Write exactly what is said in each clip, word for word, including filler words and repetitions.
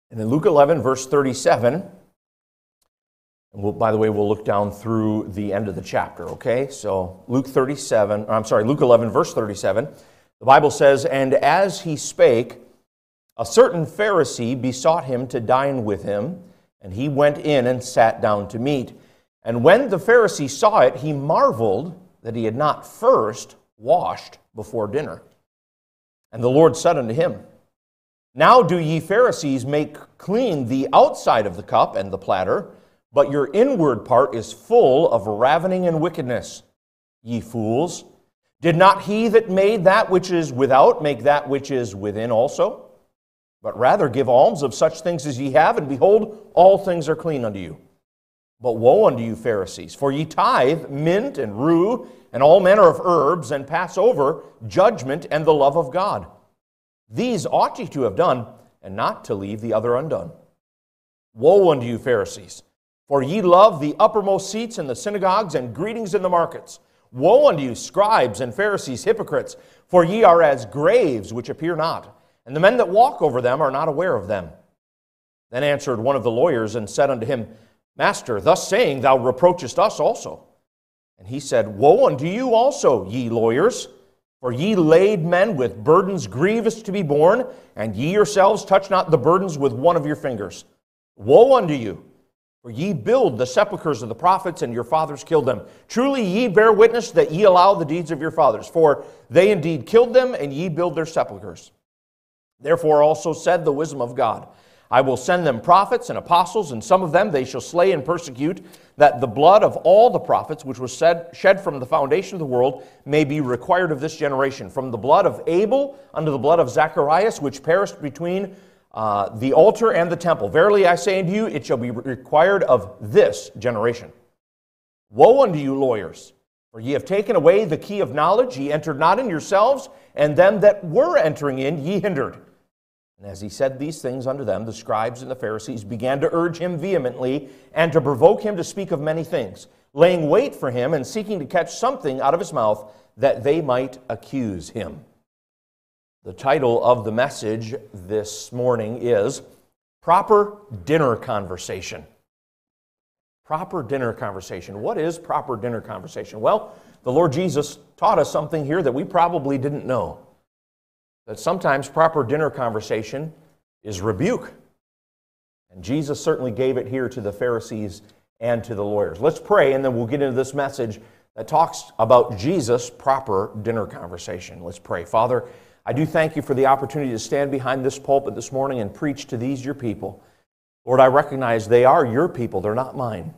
And in Luke eleven, verse thirty-seven, and we'll, by the way, we'll look down through the end of the chapter, okay? So Luke thirty-seven, I'm sorry, Luke eleven, verse thirty-seven, the Bible says, "And as he spake, a certain Pharisee besought him to dine with him, and he went in and sat down to meat. And when the Pharisee saw it, he marveled that he had not first washed before dinner. And the Lord said unto him, Now do ye Pharisees make clean the outside of the cup and the platter, but your inward part is full of ravening and wickedness. Ye fools, did not he that made that which is without make that which is within also? But rather give alms of such things as ye have, and behold, all things are clean unto you. But woe unto you, Pharisees, for ye tithe mint and rue and all manner of herbs, and pass over judgment and the love of God. These ought ye to have done, and not to leave the other undone. Woe unto you, Pharisees, for ye love the uppermost seats in the synagogues and greetings in the markets. Woe unto you, scribes and Pharisees, hypocrites, for ye are as graves which appear not, and the men that walk over them are not aware of them. Then answered one of the lawyers and said unto him, Master, thus saying, thou reproachest us also. And he said, Woe unto you also, ye lawyers, for ye lade men with burdens grievous to be borne, and ye yourselves touch not the burdens with one of your fingers. Woe unto you, for ye build the sepulchres of the prophets, and your fathers killed them. Truly ye bear witness that ye allow the deeds of your fathers, for they indeed killed them, and ye build their sepulchres. Therefore also said the wisdom of God, I will send them prophets and apostles, and some of them they shall slay and persecute, that the blood of all the prophets which was shed from the foundation of the world may be required of this generation, from the blood of Abel unto the blood of Zacharias, which perished between uh, the altar and the temple. Verily I say unto you, it shall be required of this generation. Woe unto you, lawyers, for ye have taken away the key of knowledge, ye entered not in yourselves, and them that were entering in ye hindered. And as he said these things unto them, the scribes and the Pharisees began to urge him vehemently and to provoke him to speak of many things, laying wait for him and seeking to catch something out of his mouth that they might accuse him. The title of the message this morning is Proper Dinner Conversation. Proper dinner conversation. What is proper dinner conversation? Well, the Lord Jesus taught us something here that we probably didn't know. That sometimes proper dinner conversation is rebuke. And Jesus certainly gave it here to the Pharisees and to the lawyers. Let's pray, and then we'll get into this message that talks about Jesus' proper dinner conversation. Let's pray. Father, I do thank you for the opportunity to stand behind this pulpit this morning and preach to these, your people. Lord, I recognize they are your people. They're not mine.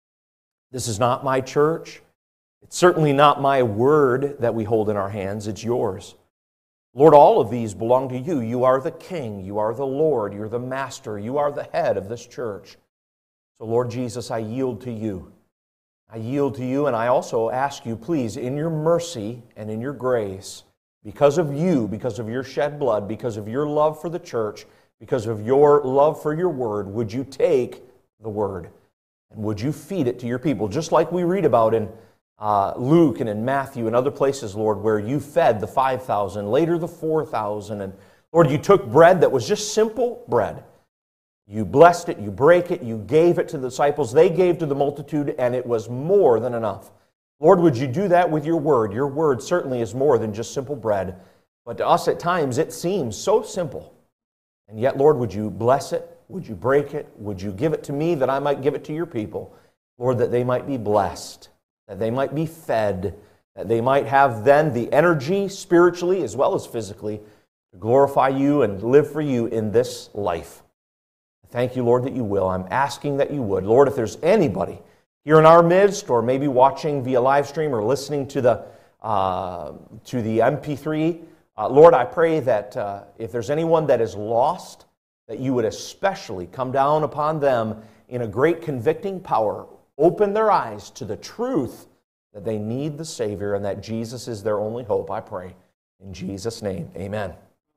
This is not my church. It's certainly not my word that we hold in our hands. It's yours. Lord, all of these belong to you. You are the King. You are the Lord. You're the Master. You are the head of this church. So, Lord Jesus, I yield to you. I yield to you, and I also ask you, please, in your mercy and in your grace, because of you, because of your shed blood, because of your love for the church, because of your love for your word, would you take the word and would you feed it to your people, just like we read about in Uh, Luke and in Matthew and other places, Lord, where you fed the five thousand, later the four thousand. And Lord, you took bread that was just simple bread. You blessed it, you break it, you gave it to the disciples. They gave to the multitude, and it was more than enough. Lord, would you do that with your word? Your word certainly is more than just simple bread. But to us at times, it seems so simple. And yet, Lord, would you bless it? Would you break it? Would you give it to me that I might give it to your people? Lord, that they might be blessed, that they might be fed, that they might have then the energy spiritually as well as physically to glorify you and live for you in this life. Thank you, Lord, that you will. I'm asking that you would. Lord, if there's anybody here in our midst or maybe watching via live stream or listening to the, uh, to the M P three, uh, Lord, I pray that uh, if there's anyone that is lost, that you would especially come down upon them in a great convicting power. Open their eyes to the truth that they need the Savior and that Jesus is their only hope, I pray. In Jesus' name, amen.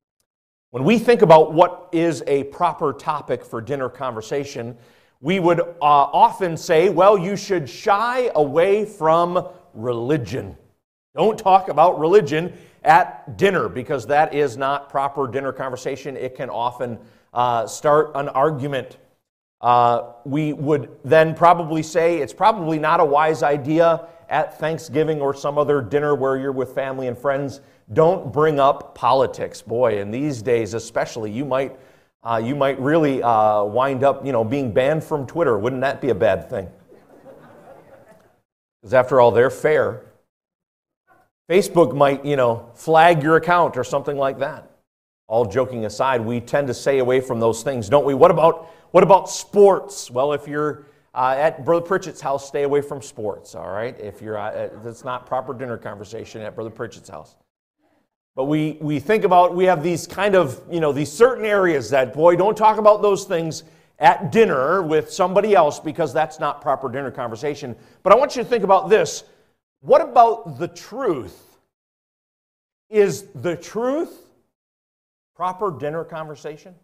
When we think about what is a proper topic for dinner conversation, we would uh, often say, well, you should shy away from religion. Don't talk about religion at dinner because that is not proper dinner conversation. It can often uh, start an argument. Uh, we would then probably say it's probably not a wise idea at Thanksgiving or some other dinner where you're with family and friends. Don't bring up politics. Boy, in these days especially, you might uh, you might really uh, wind up, you know, being banned from Twitter. Wouldn't that be a bad thing? Because after all, they're fair. Facebook might, you know, flag your account or something like that. All joking aside, we tend to stay away from those things, don't we? What about what about sports? Well, if you're uh, at Brother Pritchett's house, stay away from sports, all right? If you're, uh, it's not proper dinner conversation at Brother Pritchett's house. But we we think about, we have these kind of, you know, these certain areas that, boy, don't talk about those things at dinner with somebody else because that's not proper dinner conversation. But I want you to think about this. What about the truth? Is the truth proper dinner conversation?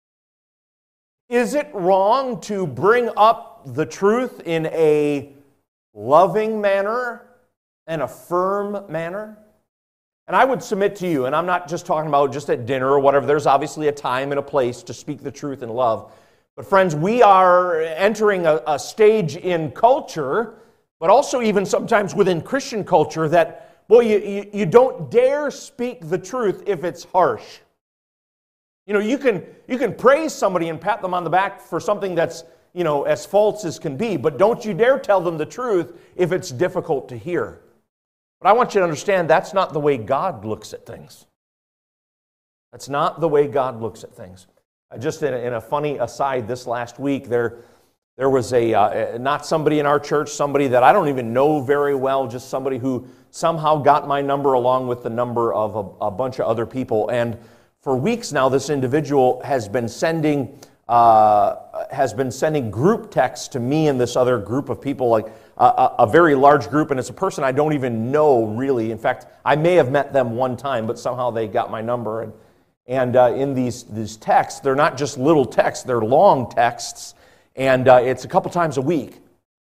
Is it wrong to bring up the truth in a loving manner and a firm manner? And I would submit to you, and I'm not just talking about just at dinner or whatever, there's obviously a time and a place to speak the truth in love. But friends, we are entering a, a stage in culture, but also even sometimes within Christian culture, that, boy, you, you, you don't dare speak the truth if it's harsh. You know, you can, you can praise somebody and pat them on the back for something that's, you know, as false as can be, but don't you dare tell them the truth if it's difficult to hear. But I want you to understand that's not the way God looks at things. That's not the way God looks at things. Just in a, in a funny aside, this last week, there, there was a, uh, not somebody in our church, somebody that I don't even know very well, just somebody who somehow got my number along with the number of a, a bunch of other people. And for weeks now, this individual has been sending uh, has been sending group texts to me and this other group of people, like a, a, a very large group, and it's a person I don't even know really. In fact, I may have met them one time, but somehow they got my number. And and uh, in these these texts, they're not just little texts; they're long texts, and uh, it's a couple times a week.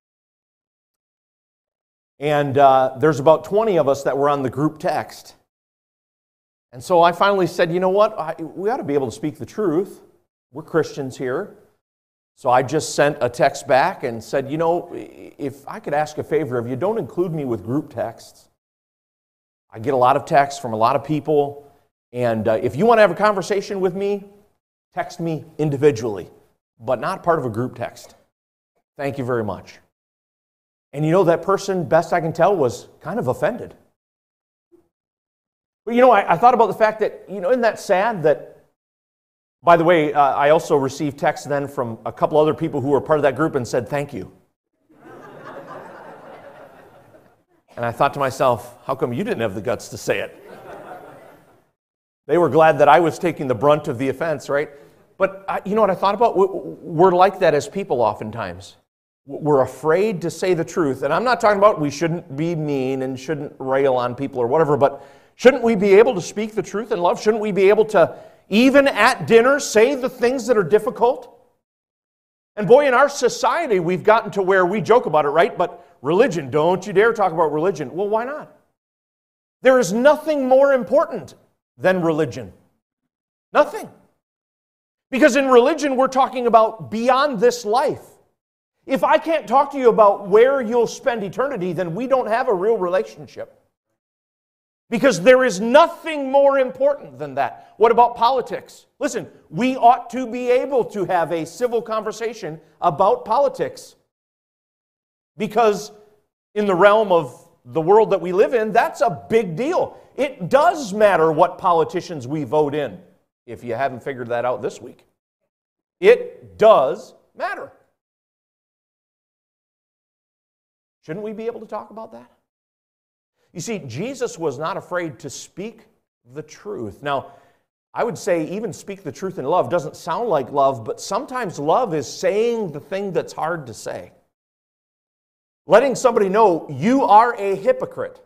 And uh, there's about twenty of us that were on the group text. And so I finally said, you know what, I, we ought to be able to speak the truth. We're Christians here. So I just sent a text back and said, you know, if I could ask a favor of you, don't include me with group texts. I get a lot of texts from a lot of people, and uh, if you want to have a conversation with me, text me individually, but not part of a group text. Thank you very much. And you know, that person, best I can tell, was kind of offended. But you know, I, I thought about the fact that, you know, isn't that sad that, by the way, uh, I also received texts then from a couple other people who were part of that group and said, thank you. And I thought to myself, how come you didn't have the guts to say it? They were glad that I was taking the brunt of the offense, right? But I, you know what I thought about? We're like that as people oftentimes. We're afraid to say the truth. And I'm not talking about we shouldn't be mean and shouldn't rail on people or whatever, but shouldn't we be able to speak the truth in love? Shouldn't we be able to, even at dinner, say the things that are difficult? And boy, in our society, we've gotten to where we joke about it, right? But religion, don't you dare talk about religion. Well, why not? There is nothing more important than religion. Nothing. Because in religion, we're talking about beyond this life. If I can't talk to you about where you'll spend eternity, then we don't have a real relationship. Because there is nothing more important than that. What about politics? Listen, we ought to be able to have a civil conversation about politics. Because in the realm of the world that we live in, that's a big deal. It does matter what politicians we vote in, if you haven't figured that out this week. It does matter. Shouldn't we be able to talk about that? You see, Jesus was not afraid to speak the truth. Now, I would say even speak the truth in love doesn't sound like love, but sometimes love is saying the thing that's hard to say. Letting somebody know you are a hypocrite.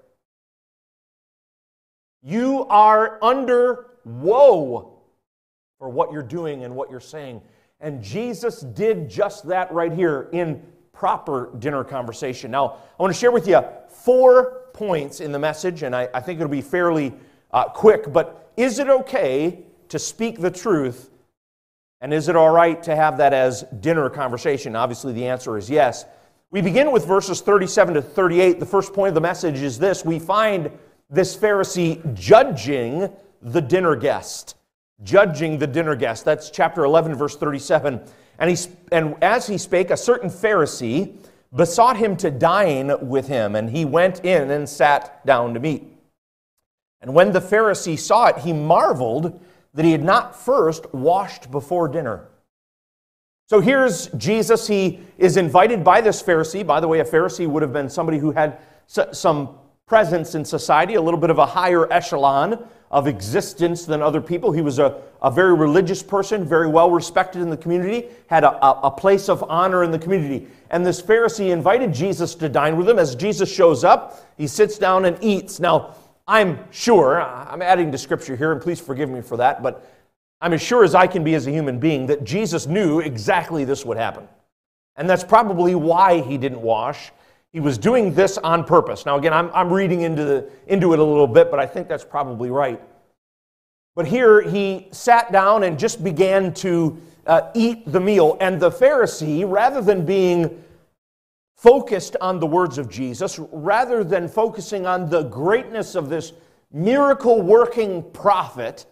You are under woe for what you're doing and what you're saying. And Jesus did just that right here in proper dinner conversation. Now, I want to share with you four points in the message, and I, I think it'll be fairly uh, quick, but is it okay to speak the truth And is it all right to have that as dinner conversation? Obviously, the answer is yes. We begin with verses thirty-seven to thirty-eight. The first point of the message is this. We find this Pharisee judging the dinner guest. Judging the dinner guest. That's chapter eleven, verse thirty-seven. And, he, and as he spake, a certain Pharisee besought him to dine with him, and he went in and sat down to meat. And when the Pharisee saw it, he marveled that he had not first washed before dinner. So here's Jesus. He is invited by this Pharisee. By the way, a Pharisee would have been somebody who had some presence in society, a little bit of a higher echelon of existence than other people. He was a, a very religious person, very well respected in the community, had a, a, a place of honor in the community. And this Pharisee invited Jesus to dine with him. As Jesus shows up, he sits down and eats. Now, I'm sure, I'm adding to Scripture here, and please forgive me for that, but I'm as sure as I can be as a human being that Jesus knew exactly this would happen. And that's probably why he didn't wash. He was doing this on purpose. Now again, I'm, I'm reading into, the, into it a little bit, but I think that's probably right. But here he sat down and just began to uh, eat the meal. And the Pharisee, rather than being focused on the words of Jesus, rather than focusing on the greatness of this miracle-working prophet,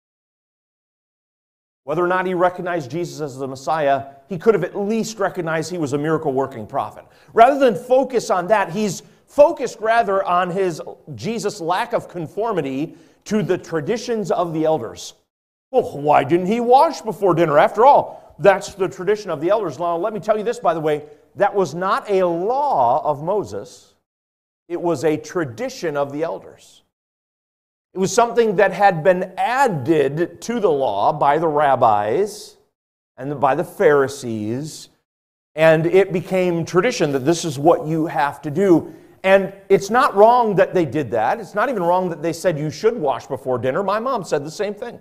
whether or not he recognized Jesus as the Messiah, he could have at least recognized he was a miracle-working prophet. Rather than focus on that, he's focused rather on his Jesus' lack of conformity to the traditions of the elders. Well, why didn't he wash before dinner? After all, that's the tradition of the elders. Now, let me tell you this, by the way, that was not a law of Moses. It was a tradition of the elders. It was something that had been added to the law by the rabbis and by the Pharisees, and it became tradition that this is what you have to do. And it's not wrong that they did that. It's not even wrong that they said you should wash before dinner. My mom said the same thing. In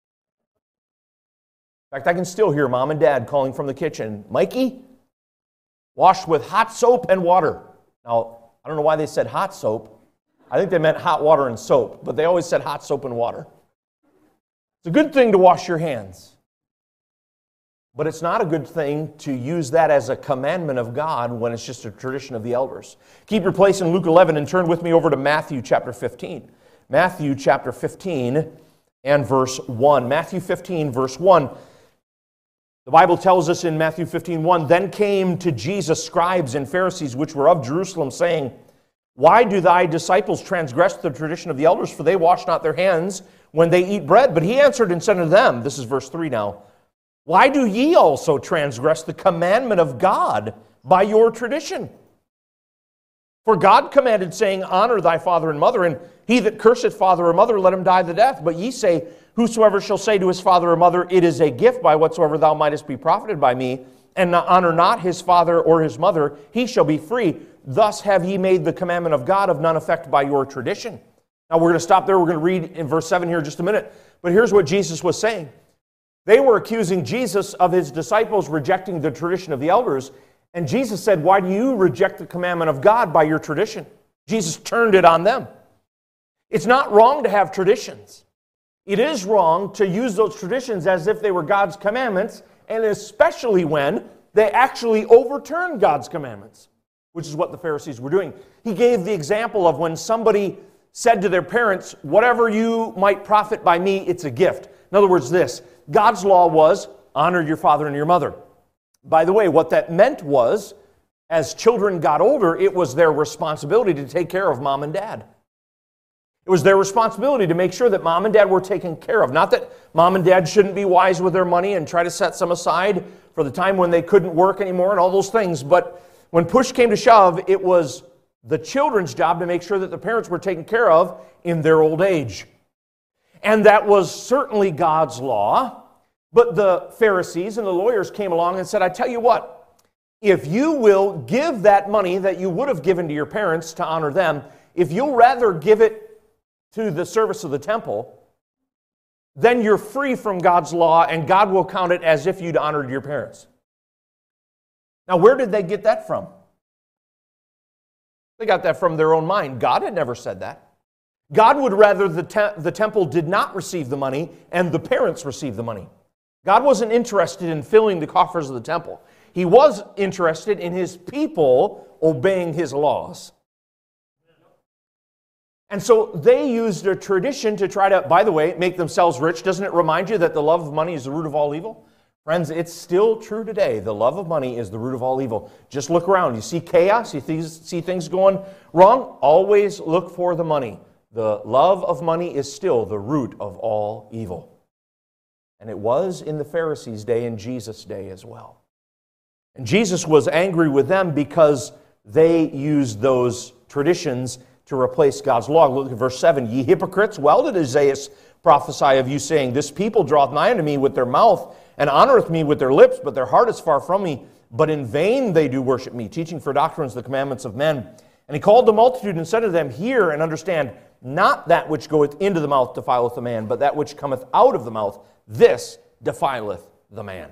fact, I can still hear Mom and Dad calling from the kitchen, Mikey, wash with hot soap and water. Now, I don't know why they said hot soap. I think they meant hot water and soap, but they always said hot soap and water. It's a good thing to wash your hands, but it's not a good thing to use that as a commandment of God when it's just a tradition of the elders. Keep your place in Luke eleven and turn with me over to Matthew chapter fifteen. Matthew chapter fifteen and verse one. Matthew fifteen, verse one. The Bible tells us in Matthew fifteen, one, then came to Jesus scribes and Pharisees which were of Jerusalem, saying, why do thy disciples transgress the tradition of the elders? For they wash not their hands when they eat bread. But he answered and said unto them, this is verse three now, why do ye also transgress the commandment of God by your tradition? For God commanded, saying, honor thy father and mother, and he that curseth father or mother, let him die the death. But ye say, whosoever shall say to his father or mother, it is a gift by whatsoever thou mightest be profited by me, and honor not his father or his mother, he shall be free. Thus have ye made the commandment of God of none effect by your tradition. Now we're going to stop there. We're going to read in verse seven here in just a minute. But here's what Jesus was saying. They were accusing Jesus of his disciples rejecting the tradition of the elders. And Jesus said, why do you reject the commandment of God by your tradition? Jesus turned it on them. It's not wrong to have traditions. It is wrong to use those traditions as if they were God's commandments, and especially when they actually overturn God's commandments, which is what the Pharisees were doing. He gave the example of when somebody said to their parents, whatever you might profit by me, it's a gift. In other words, this, God's law was, honor your father and your mother. By the way, what that meant was, as children got older, it was their responsibility to take care of mom and dad. It was their responsibility to make sure that mom and dad were taken care of. Not that mom and dad shouldn't be wise with their money and try to set some aside for the time when they couldn't work anymore and all those things, but when push came to shove, it was the children's job to make sure that the parents were taken care of in their old age. And that was certainly God's law, but the Pharisees and the lawyers came along and said, I tell you what, if you will give that money that you would have given to your parents to honor them, if you'll rather give it to the service of the temple, then you're free from God's law and God will count it as if you'd honored your parents. Now, where did they get that from? They got that from their own mind. God had never said that. God would rather the, te- the temple did not receive the money and the parents receive the money. God wasn't interested in filling the coffers of the temple. He was interested in His people obeying His laws. And so they used a tradition to try to, by the way, make themselves rich. Doesn't it remind you that the love of money is the root of all evil? Friends, it's still true today. The love of money is the root of all evil. Just look around. You see chaos? You see things going wrong? Always look for the money. The love of money is still the root of all evil. And it was in the Pharisees' day and Jesus' day as well. And Jesus was angry with them because they used those traditions to replace God's law. Look at verse seven. Ye hypocrites, well did Isaiah prophesy of you, saying, This people draweth nigh unto me with their mouth, and honoreth me with their lips, but their heart is far from me. But in vain they do worship me, teaching for doctrines the commandments of men. And he called the multitude and said to them, Hear and understand, not that which goeth into the mouth defileth the man, but that which cometh out of the mouth, this defileth the man.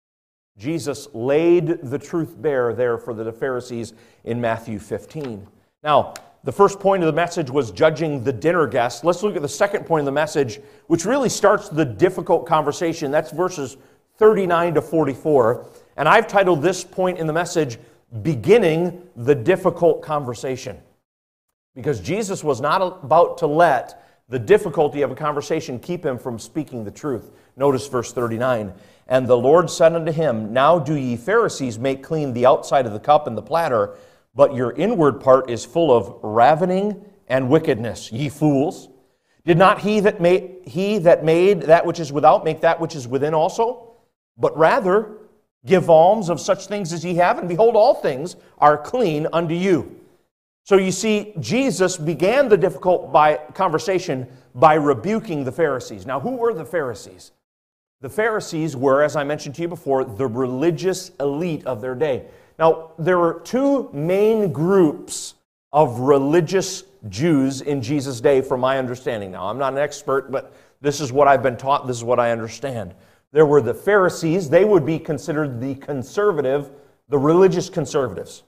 Jesus laid the truth bare there for the Pharisees in Matthew fifteen. Now, the first point of the message was judging the dinner guests. Let's look at the second point of the message, which really starts the difficult conversation. That's verses thirty-nine to forty-four. And I've titled this point in the message, Beginning the Difficult Conversation. Because Jesus was not about to let the difficulty of a conversation keep him from speaking the truth. Notice verse thirty-nine. And the Lord said unto him, Now do ye Pharisees make clean the outside of the cup and the platter, but your inward part is full of ravening and wickedness. Ye fools, did not he that made he that made that which is without make that which is within also? But rather give alms of such things as ye have, and behold, all things are clean unto you. So you see, Jesus began the difficult by conversation by rebuking the Pharisees. Now, who were the Pharisees? The Pharisees were, as I mentioned to you before, the religious elite of their day. Now, there were two main groups of religious Jews in Jesus' day, from my understanding. Now, I'm not an expert, but this is what I've been taught, this is what I understand. There were the Pharisees. They would be considered the conservative, the religious conservatives.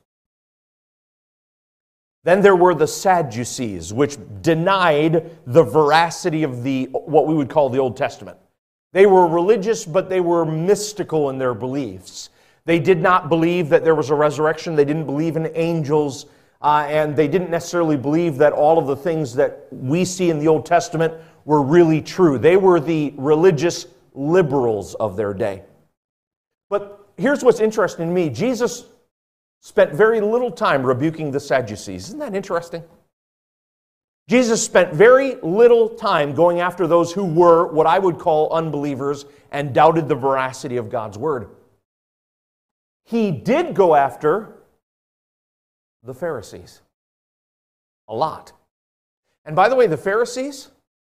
Then there were the Sadducees, which denied the veracity of the what we would call the Old Testament. They were religious, but they were mystical in their beliefs. They did not believe that there was a resurrection. They didn't believe in angels. Uh, and they didn't necessarily believe that all of the things that we see in the Old Testament were really true. They were the religious liberals of their day. But here's what's interesting to me. Jesus spent very little time rebuking the Sadducees. Isn't that interesting? Jesus spent very little time going after those who were what I would call unbelievers and doubted the veracity of God's word. He did go after the Pharisees a lot. And by the way, the Pharisees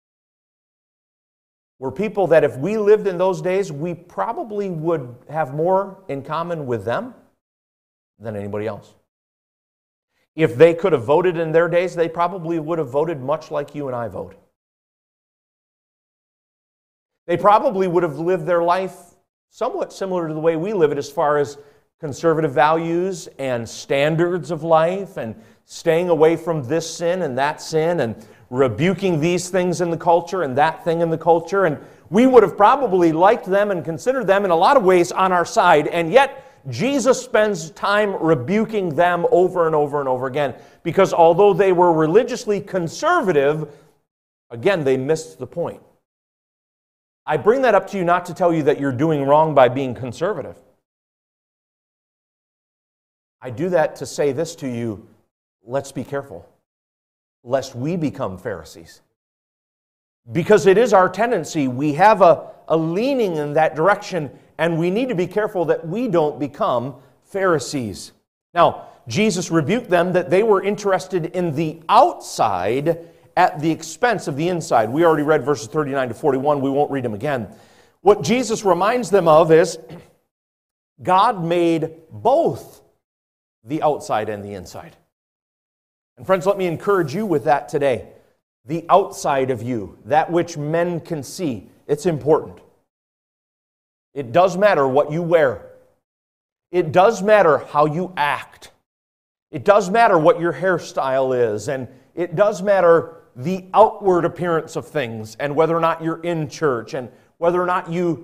were people that if we lived in those days, we probably would have more in common with them than anybody else. If they could have voted in their days, they probably would have voted much like you and I vote. They probably would have lived their life somewhat similar to the way we live it as far as conservative values and standards of life and staying away from this sin and that sin and rebuking these things in the culture and that thing in the culture. And we would have probably liked them and considered them in a lot of ways on our side. And yet, Jesus spends time rebuking them over and over and over again because although they were religiously conservative, again, they missed the point. I bring that up to you not to tell you that you're doing wrong by being conservative. I do that to say this to you, let's be careful, lest we become Pharisees. Because it is our tendency, we have a, a leaning in that direction, and we need to be careful that we don't become Pharisees. Now, Jesus rebuked them that they were interested in the outside at the expense of the inside. We already read verses thirty-nine to forty-one. We won't read them again. What Jesus reminds them of is God made both the outside and the inside. And friends, let me encourage you with that today. The outside of you, that which men can see, it's important. It does matter what you wear. It does matter how you act. It does matter what your hairstyle is. And it does matter the outward appearance of things and whether or not you're in church and whether or not you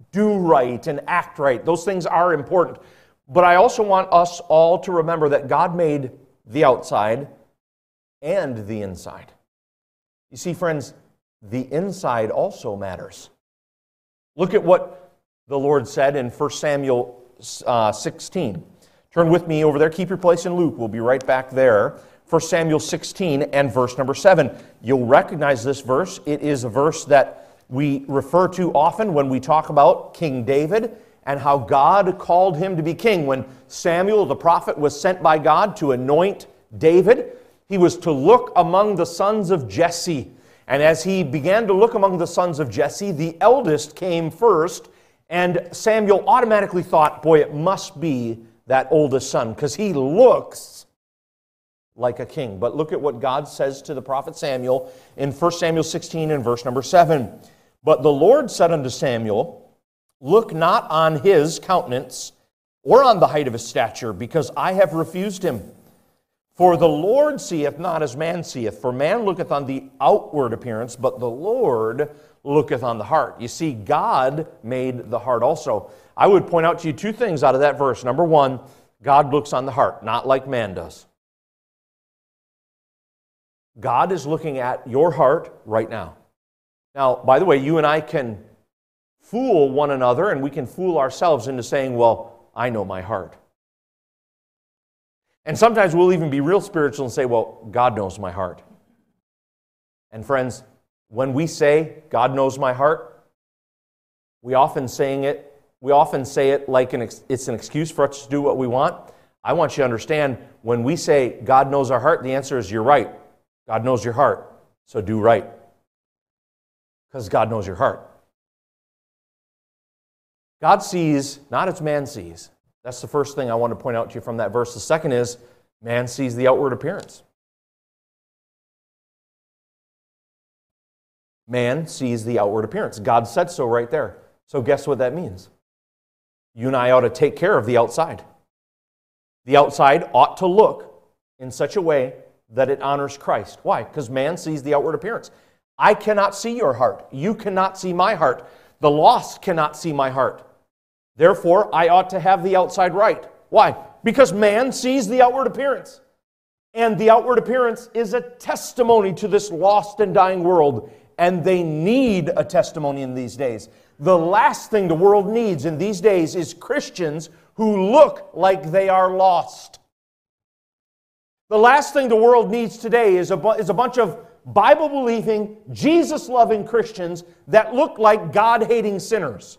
do right and act right. Those things are important. But I also want us all to remember that God made the outside and the inside. You see, friends, the inside also matters. Look at what the Lord said in First Samuel uh, sixteen. Turn with me over there. Keep your place in Luke. We'll be right back there. First Samuel sixteen and verse number seven. You'll recognize this verse. It is a verse that we refer to often when we talk about King David and how God called him to be king. When Samuel the prophet was sent by God to anoint David, he was to look among the sons of Jesse. And as he began to look among the sons of Jesse, the eldest came first, and Samuel automatically thought, boy, it must be that oldest son, because he looks like a king. But look at what God says to the prophet Samuel in First Samuel sixteen and verse number seven. But the Lord said unto Samuel, look not on his countenance or on the height of his stature, because I have refused him. For the Lord seeth not as man seeth, for man looketh on the outward appearance, but the Lord looketh on the heart. You see, God made the heart also. I would point out to you two things out of that verse. Number one, God looks on the heart, not like man does. God is looking at your heart right now. Now, by the way, you and I can fool one another, and we can fool ourselves into saying, well, I know my heart. And sometimes we'll even be real spiritual and say, well, God knows my heart. And friends, when we say, God knows my heart, we often saying it, we often say it like an ex- it's an excuse for us to do what we want. I want you to understand, when we say, God knows our heart, the answer is, you're right. God knows your heart, so do right. Because God knows your heart. God sees not as man sees. That's the first thing I want to point out to you from that verse. The second is, man sees the outward appearance. Man sees the outward appearance. God said so right there. So guess what that means? You and I ought to take care of the outside. The outside ought to look in such a way that it honors Christ. Why? Because man sees the outward appearance. I cannot see your heart. You cannot see my heart. The lost cannot see my heart. Therefore, I ought to have the outside right. Why? Because man sees the outward appearance. And the outward appearance is a testimony to this lost and dying world. And they need a testimony in these days. The last thing the world needs in these days is Christians who look like they are lost. The last thing the world needs today is a, bu- is a bunch of Bible-believing, Jesus-loving Christians that look like God-hating sinners.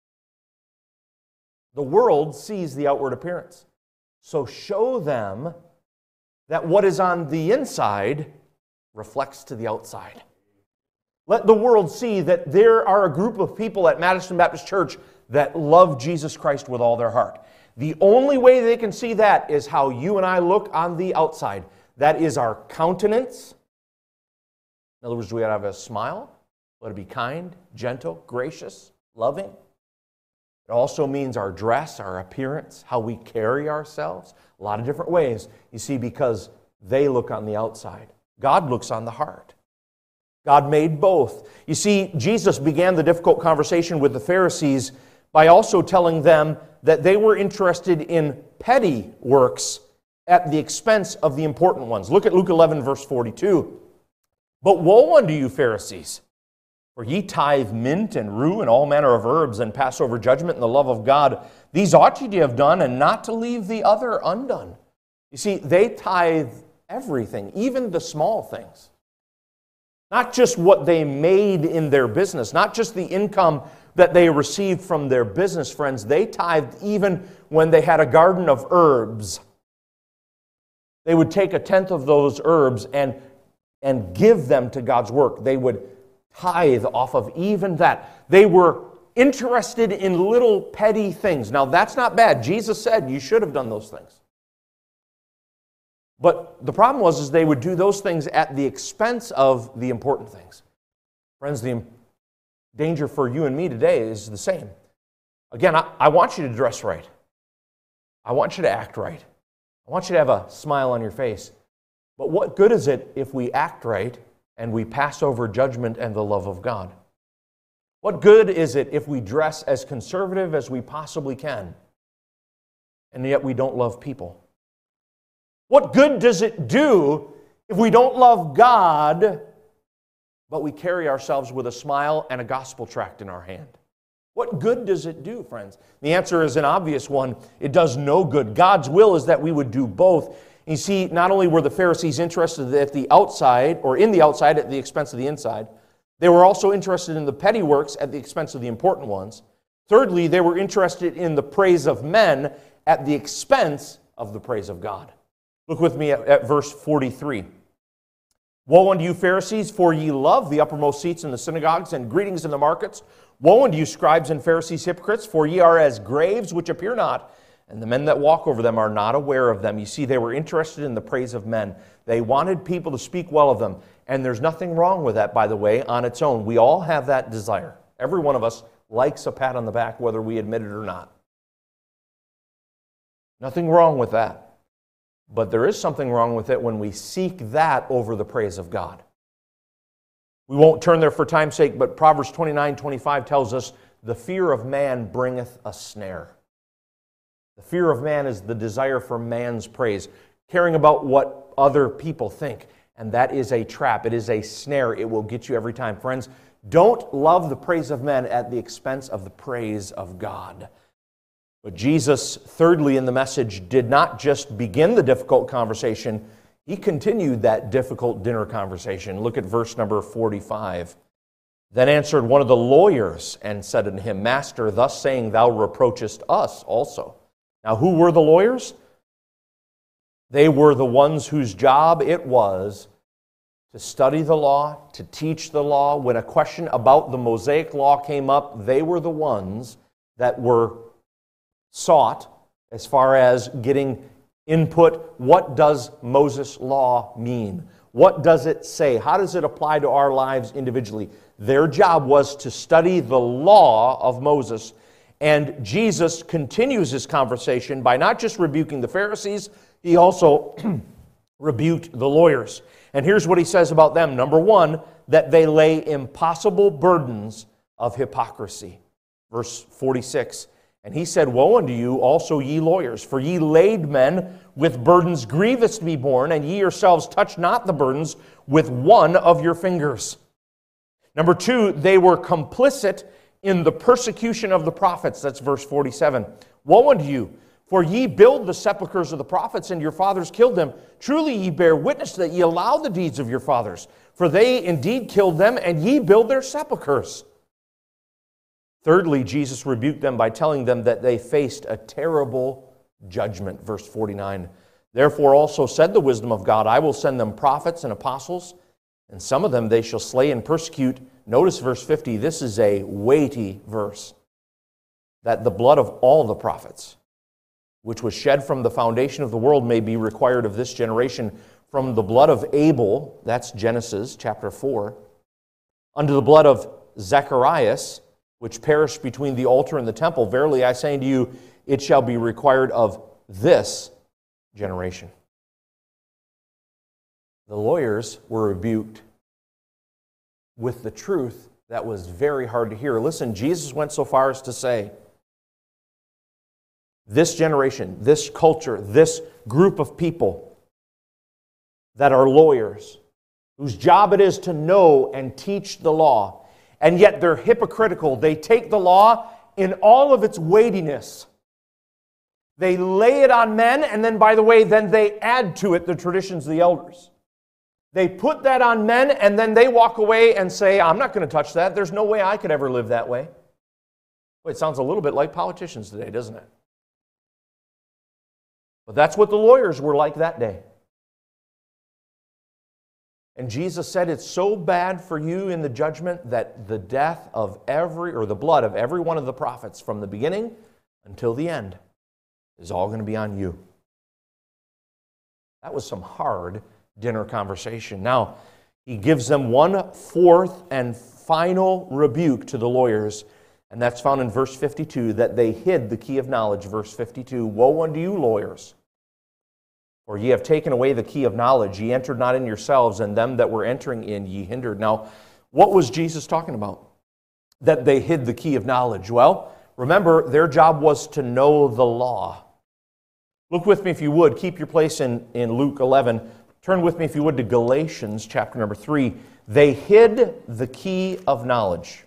The world sees the outward appearance. So show them that what is on the inside reflects to the outside. Let the world see that there are a group of people at Madison Baptist Church that love Jesus Christ with all their heart. The only way they can see that is how you and I look on the outside. That is our countenance. In other words, we have a smile. Let it be kind, gentle, gracious, loving. It also means our dress, our appearance, how we carry ourselves. A lot of different ways, you see, because they look on the outside. God looks on the heart. God made both. You see, Jesus began the difficult conversation with the Pharisees by also telling them that they were interested in petty works at the expense of the important ones. Look at Luke eleven, verse forty-two. But woe unto you, Pharisees, for ye tithe mint and rue and all manner of herbs, and pass over judgment and the love of God. These ought ye to have done, and not to leave the other undone. You see, they tithe everything, even the small things. Not just what they made in their business, not just the income that they received from their business, friends. They tithed even when they had a garden of herbs. They would take a tenth of those herbs and, and give them to God's work. They would tithe off of even that. They were interested in little petty things. Now, that's not bad. Jesus said you should have done those things. But the problem was is they would do those things at the expense of the important things. Friends, the danger for you and me today is the same. Again, I, I want you to dress right. I want you to act right. I want you to have a smile on your face. But what good is it if we act right and we pass over judgment and the love of God? What good is it if we dress as conservative as we possibly can, and yet we don't love people? What good does it do if we don't love God, but we carry ourselves with a smile and a gospel tract in our hand? What good does it do, friends? The answer is an obvious one. It does no good. God's will is that we would do both. You see, not only were the Pharisees interested at the outside, or in the outside at the expense of the inside, they were also interested in the petty works at the expense of the important ones. Thirdly, they were interested in the praise of men at the expense of the praise of God. Look with me at, at verse forty-three. Woe unto you, Pharisees, for ye love the uppermost seats in the synagogues and greetings in the markets. Woe unto you, scribes and Pharisees, hypocrites, for ye are as graves which appear not, and the men that walk over them are not aware of them. You see, they were interested in the praise of men. They wanted people to speak well of them. And there's nothing wrong with that, by the way, on its own. We all have that desire. Every one of us likes a pat on the back, whether we admit it or not. Nothing wrong with that. But there is something wrong with it when we seek that over the praise of God. We won't turn there for time's sake, but Proverbs twenty-nine twenty-five tells us, the fear of man bringeth a snare. The fear of man is the desire for man's praise, caring about what other people think. And that is a trap. It is a snare. It will get you every time. Friends, don't love the praise of men at the expense of the praise of God. But Jesus, thirdly in the message, did not just begin the difficult conversation. He continued that difficult dinner conversation. Look at verse number forty-five. Then answered one of the lawyers and said unto him, Master, thus saying thou reproachest us also. Now who were the lawyers? They were the ones whose job it was to study the law, to teach the law. When a question about the Mosaic law came up, they were the ones that were sought as far as getting input. What does Moses' law mean? What does it say? How does it apply to our lives individually? Their job was to study the law of Moses. And Jesus continues his conversation by not just rebuking the Pharisees, he also rebuked the lawyers. And here's what he says about them. Number one, that they lay impossible burdens of hypocrisy. Verse forty-six, and he said, Woe unto you also, ye lawyers, for ye laid men with burdens grievous to be borne, and ye yourselves touch not the burdens with one of your fingers. Number two, they were complicit in the persecution of the prophets. That's verse forty-seven. Woe unto you! For ye build the sepulchres of the prophets, and your fathers killed them. Truly ye bear witness that ye allow the deeds of your fathers. For they indeed killed them, and ye build their sepulchres. Thirdly, Jesus rebuked them by telling them that they faced a terrible judgment. Verse forty-nine. Therefore also said the wisdom of God, I will send them prophets and apostles, and some of them they shall slay and persecute. Notice verse fifty. This is a weighty verse. That the blood of all the prophets, which was shed from the foundation of the world, may be required of this generation, from the blood of Abel, that's Genesis chapter four, unto the blood of Zacharias, which perished between the altar and the temple. Verily I say unto you, it shall be required of this generation. The lawyers were rebuked with the truth that was very hard to hear. Listen, Jesus went so far as to say, this generation, this culture, this group of people that are lawyers, whose job it is to know and teach the law, and yet they're hypocritical. They take the law in all of its weightiness. They lay it on men, and then, by the way, then they add to it the traditions of the elders. They put that on men, and then they walk away and say, I'm not going to touch that. There's no way I could ever live that way. Well, it sounds a little bit like politicians today, doesn't it? But that's what the lawyers were like that day. And Jesus said, it's so bad for you in the judgment that the death of every, or the blood of every one of the prophets from the beginning until the end is all going to be on you. That was some hard dinner conversation. Now, he gives them one fourth and final rebuke to the lawyers, and that's found in verse fifty-two, that they hid the key of knowledge. Verse fifty-two, Woe unto you, lawyers! For ye have taken away the key of knowledge. Ye entered not in yourselves, and them that were entering in ye hindered. Now, what was Jesus talking about? that they hid the key of knowledge? Well, remember, their job was to know the law. Look with me, if you would. Keep your place in, in Luke eleven. Turn with me, if you would, to Galatians chapter number three. They hid the key of knowledge.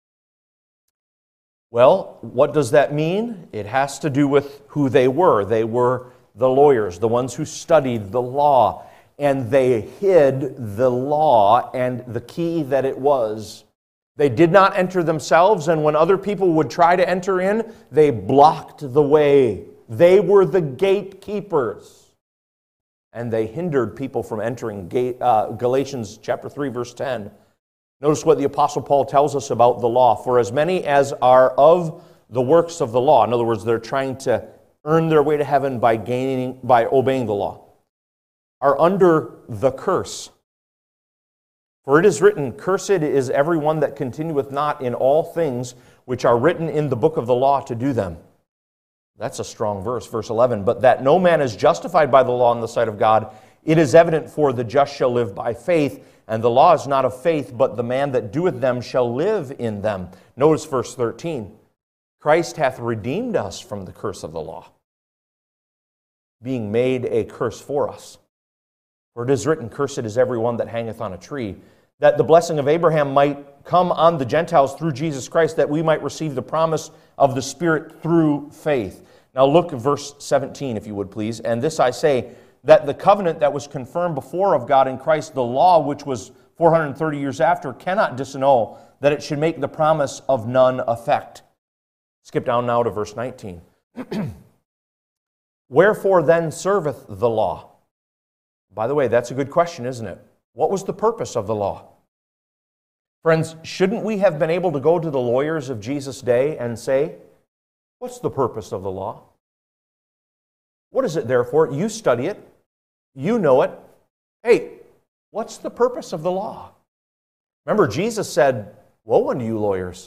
Well, what does that mean? It has to do with who they were. They were the lawyers, the ones who studied the law. And they hid the law and the key that it was. They did not enter themselves, and when other people would try to enter in, they blocked the way. They were the gatekeepers. And they hindered people from entering. Uh, Galatians chapter three, verse ten. Notice what the Apostle Paul tells us about the law. For as many as are of the works of the law, in other words, they're trying to earn their way to heaven by gaining, by obeying the law, are under the curse. For it is written, Cursed is everyone that continueth not in all things which are written in the book of the law to do them. That's a strong verse, verse eleven. But that no man is justified by the law in the sight of God, it is evident, for the just shall live by faith. And the law is not of faith, but the man that doeth them shall live in them. Notice verse thirteen. Christ hath redeemed us from the curse of the law, being made a curse for us. For it is written, Cursed is everyone that hangeth on a tree, that the blessing of Abraham might come on the Gentiles through Jesus Christ, that we might receive the promise of the Spirit through faith. Now look at verse seventeen, if you would please. And this I say, that the covenant that was confirmed before of God in Christ, the law which was four hundred thirty years after, cannot disannul, that it should make the promise of none effect. Skip down now to verse nineteen. Wherefore then serveth the law? By the way, that's a good question, isn't it? What was the purpose of the law? Friends, shouldn't we have been able to go to the lawyers of Jesus' day and say, what's the purpose of the law? What is it there for? You study it. You know it. Hey, what's the purpose of the law? Remember, Jesus said, woe unto you lawyers.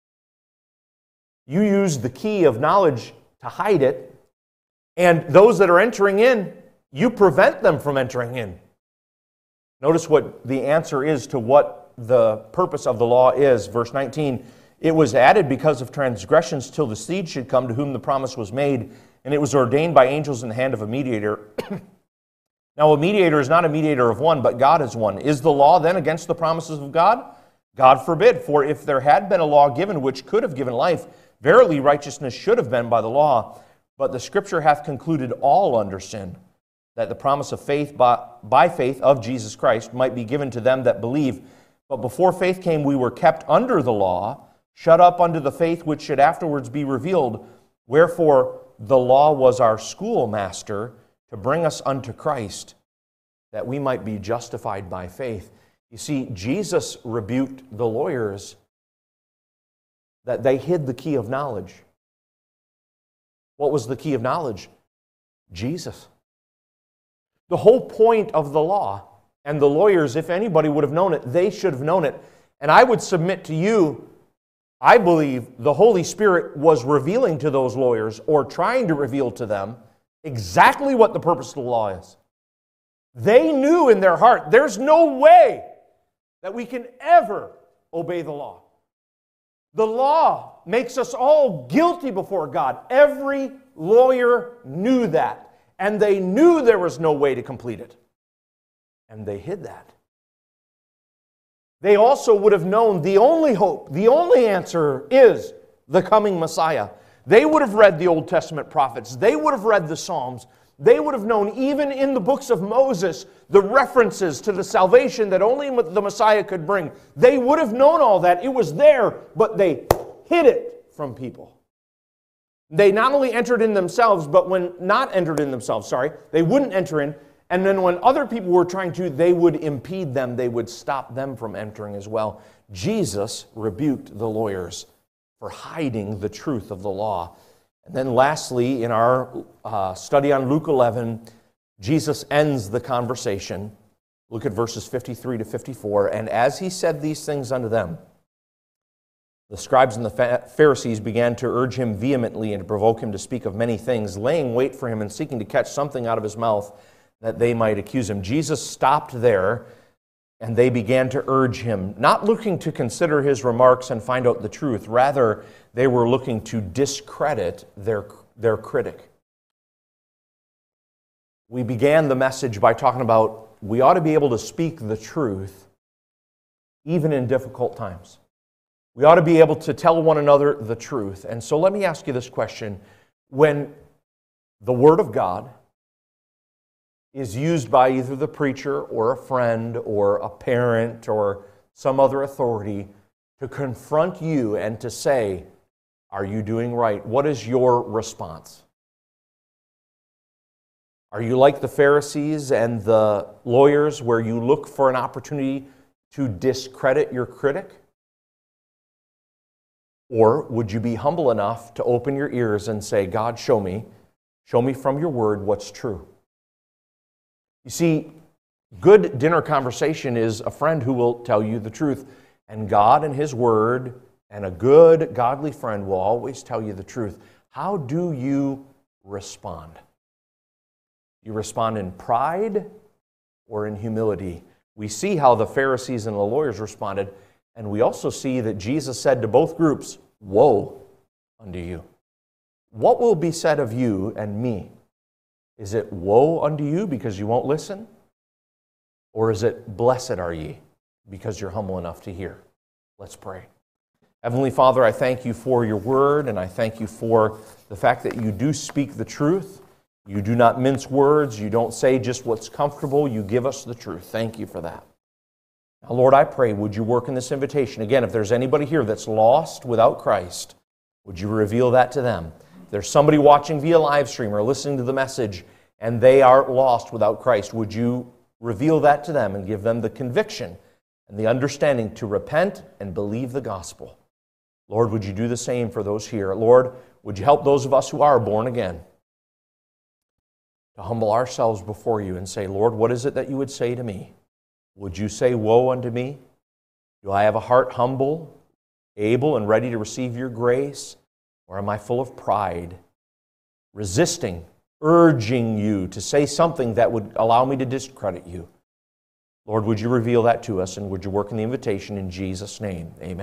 You use the key of knowledge to hide it, and those that are entering in, you prevent them from entering in. Notice what the answer is to what the purpose of the law is. Verse nineteen, it was added because of transgressions till the seed should come to whom the promise was made, and it was ordained by angels in the hand of a mediator. Now a mediator is not a mediator of one, but God is one. Is the law then against the promises of God? God forbid, for if there had been a law given which could have given life, verily righteousness should have been by the law. But the Scripture hath concluded all under sin, that the promise of faith by, by faith of Jesus Christ might be given to them that believe. But before faith came, we were kept under the law, shut up unto the faith which should afterwards be revealed. Wherefore the law was our schoolmaster to bring us unto Christ, that we might be justified by faith. You see, Jesus rebuked the lawyers that they hid the key of knowledge. What was the key of knowledge? Jesus. The whole point of the law, and the lawyers, if anybody would have known it, they should have known it. And I would submit to you, I believe the Holy Spirit was revealing to those lawyers, or trying to reveal to them, exactly what the purpose of the law is. They knew in their heart, there's no way that we can ever obey the law. The law makes us all guilty before God. Every lawyer knew that, and they knew there was no way to complete it. And they hid that. They also would have known the only hope, the only answer is the coming Messiah. They would have read the Old Testament prophets. They would have read the Psalms. They would have known, even in the books of Moses, the references to the salvation that only the Messiah could bring. They would have known all that. It was there, but they hid it from people. They not only entered in themselves, but when not entered in themselves, sorry, they wouldn't enter in. And then when other people were trying to, they would impede them. They would stop them from entering as well. Jesus rebuked the lawyers for hiding the truth of the law. And then lastly, in our uh, study on Luke eleven, Jesus ends the conversation. Look at verses fifty-three to fifty-four. And as he said these things unto them, the scribes and the Pharisees began to urge him vehemently and to provoke him to speak of many things, laying wait for him and seeking to catch something out of his mouth that they might accuse him. Jesus stopped there. And they began to urge him, not looking to consider his remarks and find out the truth. Rather, they were looking to discredit their, their critic. We began the message by talking about we ought to be able to speak the truth even in difficult times. We ought to be able to tell one another the truth. And so let me ask you this question. When the Word of God is used by either the preacher or a friend or a parent or some other authority to confront you and to say, are you doing right? What is your response? Are you like the Pharisees and the lawyers where you look for an opportunity to discredit your critic? Or would you be humble enough to open your ears and say, God, show me, show me from your word what's true? You see, good dinner conversation is a friend who will tell you the truth. And God and His Word and a good, godly friend will always tell you the truth. How do you respond? You respond in pride or in humility? We see how the Pharisees and the lawyers responded, and we also see that Jesus said to both groups, woe unto you. What will be said of you and me? Is it woe unto you because you won't listen? Or is it blessed are ye because you're humble enough to hear? Let's pray. Heavenly Father, I thank you for your word, and I thank you for the fact that you do speak the truth. You do not mince words. You don't say just what's comfortable. You give us the truth. Thank you for that. Now, Lord, I pray, would you work in this invitation? Again, if there's anybody here that's lost without Christ, would you reveal that to them? If there's somebody watching via live stream or listening to the message and they are lost without Christ, would you reveal that to them and give them the conviction and the understanding to repent and believe the gospel? Lord, would you do the same for those here? Lord, would you help those of us who are born again to humble ourselves before you and say, Lord, what is it that you would say to me? Would you say, woe unto me? Do I have a heart humble, able, and ready to receive your grace? Or am I full of pride, resisting, urging you to say something that would allow me to discredit you? Lord, would you reveal that to us, and would you work in the invitation in Jesus' name? Amen.